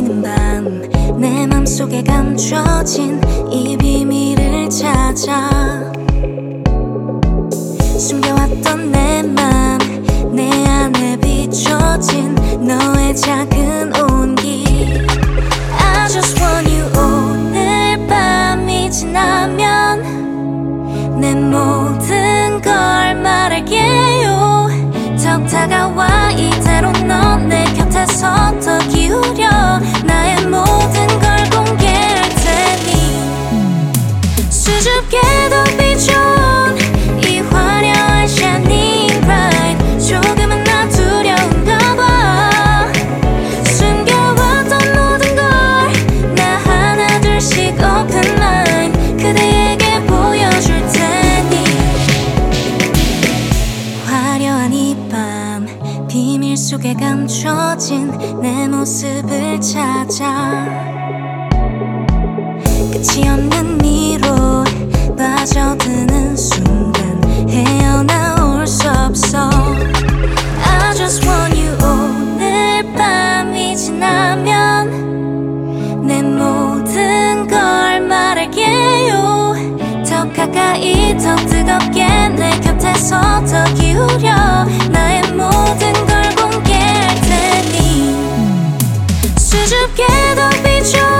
지는 밤 내 맘속에 감춰진 이 비밀을 찾아 숨겨왔던 내 맘 내 안에 비춰진 너의 작은 온기 I just want you 오늘 밤이 지나면 내 모든 걸 말할게요 더 다가와 이대로 넌 내 곁에서 더 기울여 나의 모든 걸 공개할 테니 수줍게도 비춰온 이 화려한 shining bright 조금은 나 두려운가 봐 숨겨왔던 모든 걸 나 하나 둘씩 open mind 그대에게 보여줄 테니 화려한 이 밤 비밀 속에 감춰진 내 모습을 찾아 끝이 없는 미로 빠져드는 순간 헤어나올 수 없어 I just want you 오늘 밤이 지나면 내 모든 걸 말할게요 더 가까이 더 뜨겁게 내 곁에서 더 기울여 나의 모든 걸 공개할 테니 수줍게도 비춰